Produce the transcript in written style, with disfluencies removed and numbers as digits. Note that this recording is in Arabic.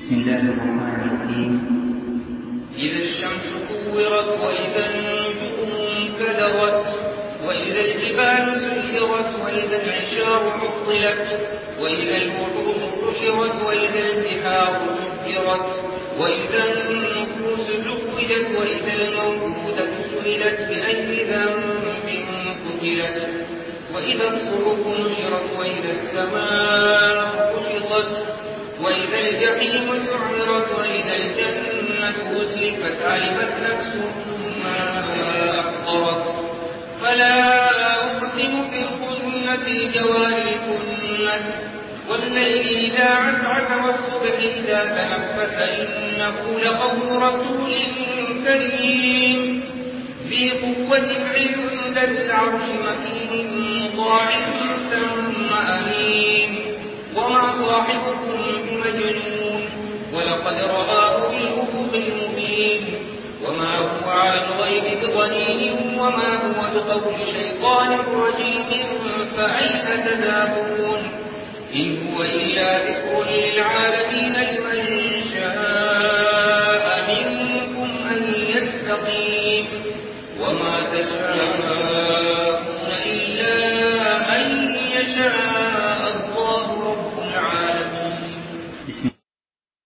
بسم الله الرحمن الرحيم. إذا الشمس كورت وإذا النجوم انكدرت وإذا الجبال سيرت وإذا العشار عطلت وإذا الوحوش حشرت وإذا البحار سجرت وإذا النفوس زوجت وإذا الموءودة سئلت بأي ذنب قتلت وإذا الصحف نشرت وإذا السماء كشطت وإذا الجحيم سعرت وإذا الجنة أزلفت علمت نفس ما أحضرت فلا أقسم بالخنس الجوار الكنس والليل إذا عسعس والصبح إذا تنفس إنه لقول رسول كريم ذي قوة عند العرش مكين مطاع ثم أمين وما صاحبكم بمجنون ولقد رآه بالأفق المبين وما هو على الغيب بضنين وما هو بقول شيطان رجيم فأين تذهبون إن هو إلا ذكر للعالمين